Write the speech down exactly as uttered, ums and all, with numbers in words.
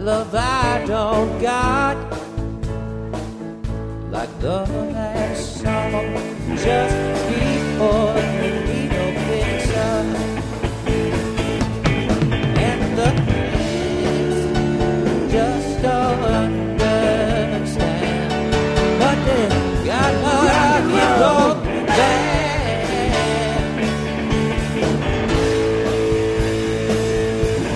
love I don't got. Like the last song, just keep